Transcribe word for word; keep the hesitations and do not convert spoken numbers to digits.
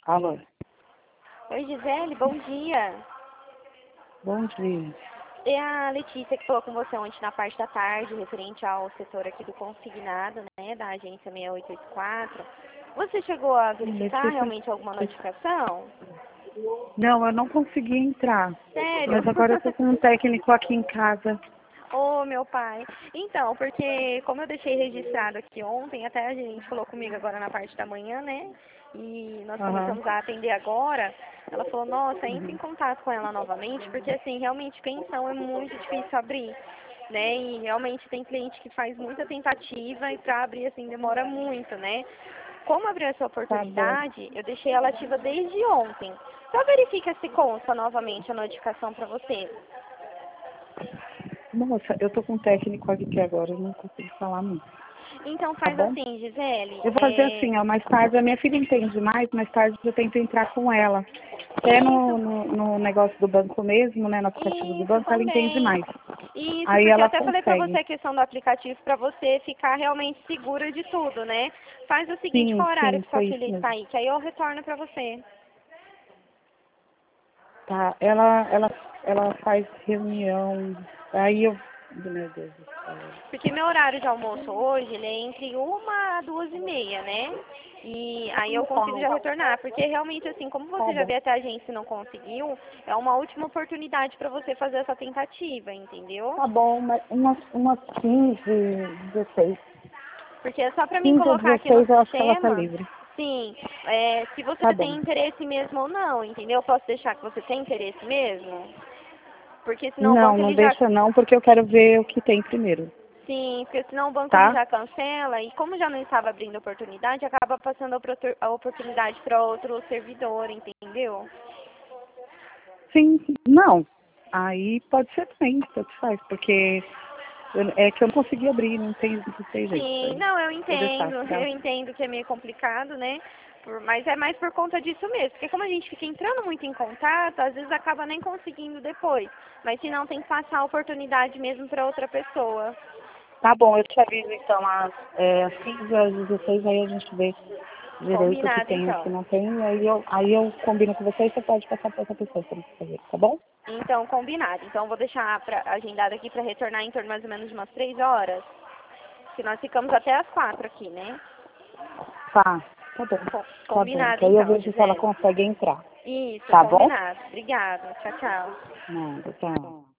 Alô, Oi, Gisele, bom dia. bom dia. É a Letícia que falou com você ontem na parte da tarde, referente ao setor aqui do consignado, né, da agência seis oito oito quatro. Você chegou a verificar Letícia, realmente alguma notificação? não, eu não consegui entrar, Sério? mas agora eu tô com um técnico aqui em casa. Ô, meu pai. Então, porque como eu deixei registrado aqui ontem, até a gente falou comigo agora na parte da manhã, né? E nós Aham. começamos a atender agora. Ela falou, nossa, entre em Uhum. contato com ela novamente, porque assim, realmente pensão é muito difícil abrir, né? E realmente tem cliente que faz muita tentativa e para abrir assim demora muito, né? Como abriu essa Tá bom. oportunidade, eu deixei ela ativa desde ontem. Só verifica se consta novamente a notificação para você. Nossa, eu tô com um técnico aqui agora, eu não consigo falar muito. Então Tá faz bom? assim, Gisele, Eu vou fazer é, assim, ó, mais tarde, a minha filha entende mais, mais tarde eu tento entrar com ela. Até no, isso, no, no negócio do banco mesmo, né, no aplicativo do isso banco, ela entende também. mais. Isso, Aí porque eu ela até falei pra você consegue. a questão do aplicativo pra você ficar realmente segura de tudo, né? Faz o seguinte, Sim, qual horário sim, que sua foi filha isso está mesmo. aí, que aí eu retorno pra você. Tá, ela, ela, ela faz reunião, aí eu, meu Deus do céu. Porque meu horário de almoço hoje, ele é entre uma a duas e meia, né? E aí eu consigo já retornar, porque realmente assim, como Tá você já bom. veio até a agência e não conseguiu, é uma última oportunidade pra você fazer essa tentativa, entendeu? Tá bom, mas umas, umas quinze, dezesseis. Porque é só pra mim quinze ou colocar aqui no dezesseis eu acho que ela tá sistema, livre. sim, é, se você Tá tem bom. interesse mesmo ou não, entendeu? Posso deixar que você tem interesse mesmo? Porque senão o Não, banco não ele já, deixa não, porque eu quero ver o que tem primeiro, sim, porque senão o banco ele tá? já cancela e como já não estava abrindo oportunidade, acaba passando a oportu- a oportunidade para outro servidor, entendeu? Sim, não. Aí pode ser também, tanto faz, porque eu- é que eu não consegui abrir, não tem, não tem jeito. Sim, Aí não, eu vou deixar, entendo, tá? eu entendo que é meio complicado, né? Por- mas é mais por conta disso mesmo, porque como a gente fica entrando muito em contato, às vezes acaba nem conseguindo depois. Mas se não, tem que passar a oportunidade mesmo para outra pessoa. Tá bom, eu te aviso então às, é, às quinze, às dezesseis, aí a gente vê direito o que Combinado, tem e o que então. não tem, e aí eu, aí eu combino com você e você pode passar para outra pessoa para fazer, tá bom? Então, combinado. Então, eu vou deixar pra, agendado aqui para retornar em torno mais ou menos de umas três horas, que nós ficamos até as quatro aqui, né? Tá, tá bom, Co- tá bom, combinado, que aí eu então, vejo se ela Gisele. consegue entrar, Isso, tá bom? combinado. Obrigada. Tchau, tchau. Nada, tá.